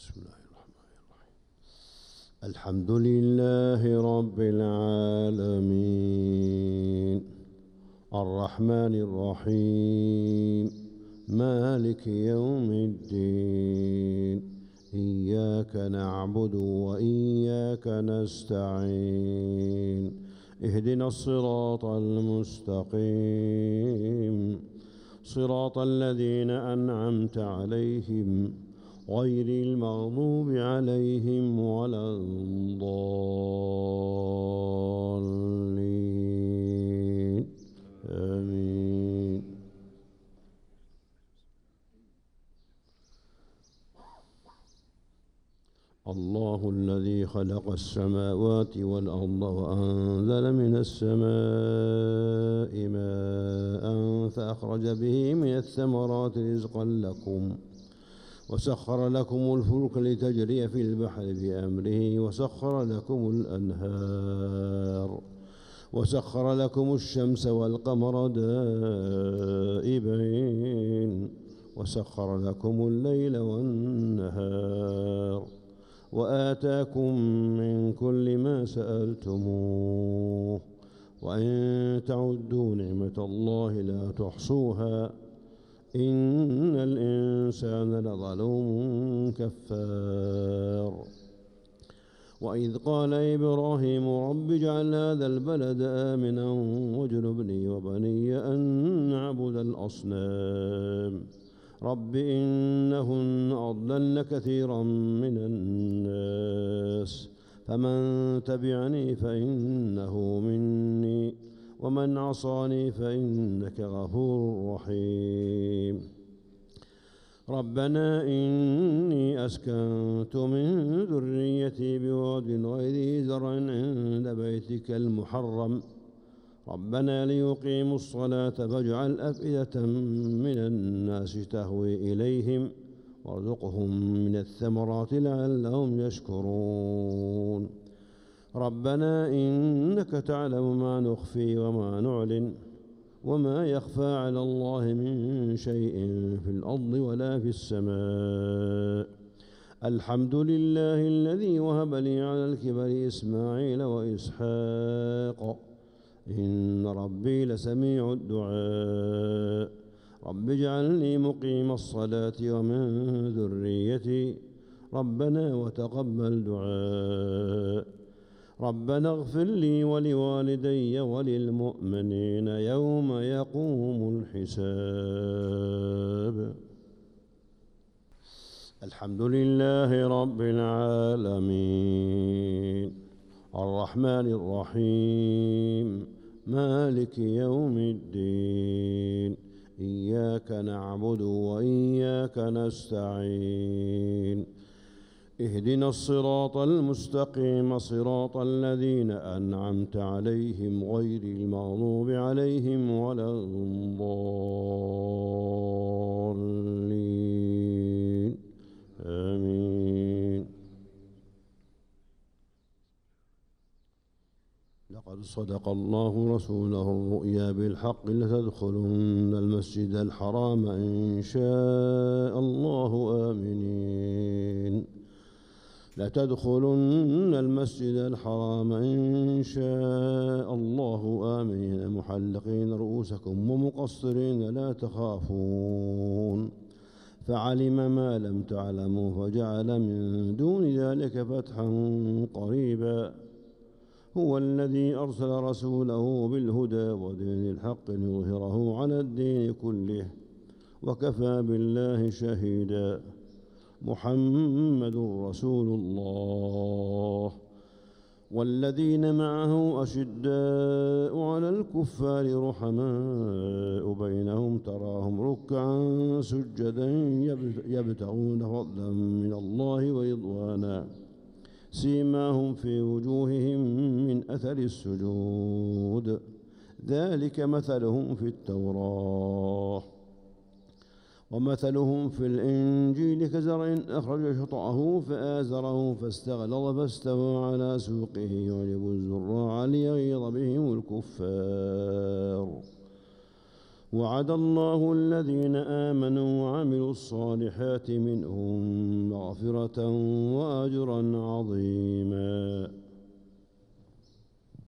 بسم الله الرحمن الرحيم. الحمد لله رب العالمين الرحمن الرحيم مالك يوم الدين إياك نعبد وإياك نستعين اهدنا الصراط المستقيم صراط الذين أنعمت عليهم غير المغضوب عليهم ولا الضالين آمين. الله الذي خلق السماوات والأرض وأنزل من السماء ماء فأخرج به من الثمرات رزقا لكم وسخر لكم الفلك لتجري في البحر بأمره وسخر لكم الأنهار وسخر لكم الشمس والقمر دائبين وسخر لكم الليل والنهار وآتاكم من كل ما سألتموه وإن تعدوا نعمة الله لا تحصوها إن الإنسان لظلوم كفار. وإذ قال إبراهيم رب اجعل هذا البلد آمنا واجنبني وبني أن نعبد الأصنام رب إنهن أضللن كثيرا من الناس فمن تبعني فإنه مني ومن عصاني فإنك غفور رحيم. ربنا إني أسكنت من ذريتي بواد غير ذي زرع عند بيتك المحرم ربنا ليقيموا الصلاة فاجعل أفئدة من الناس تهوي إليهم وارزقهم من الثمرات لعلهم يشكرون. ربنا إنك تعلم ما نخفي وما نعلن وما يخفى على الله من شيء في الأرض ولا في السماء. الحمد لله الذي وهب لي على الكبر إسماعيل وإسحاق إن ربي لسميع الدعاء رب اجعلني مقيم الصلاة ومن ذريتي ربنا وتقبل دعاء. ربنا اغفر لي ولوالدي وللمؤمنين يوم يقوم الحساب. الحمد لله رب العالمين الرحمن الرحيم مالك يوم الدين إياك نعبد وإياك نستعين اهدنا الصراط المستقيم صراط الذين أنعمت عليهم غير المغضوب عليهم ولا الضالين آمين. لقد صدق الله رسوله الرؤيا بالحق لتدخلن المسجد الحرام إن شاء الله آمنين لتدخلن المسجد الحرام إن شاء الله آمنين محلقين رؤوسكم ومقصرين لا تخافون فعلم ما لم تعلموا فجعل من دون ذلك فتحا قريبا. هو الذي أرسل رسوله بالهدى ودين الحق ليظهره على الدين كله وكفى بالله شهيدا. محمد رسول الله والذين معه أشداء على الكفار رحماء بينهم تراهم ركعا سجدا يبتغون فضلا من الله ورضوانا سيماهم في وجوههم من أثر السجود ذلك مثلهم في التوراة ومثلهم في الإنجيل كزرع أخرج شطأه فآزره فاستغلظ فاستوى على سوقه يعجب الزراع ليغيظ بهم الكفار. وعد الله الذين آمنوا وعملوا الصالحات منهم مغفرة مغفرة وأجرا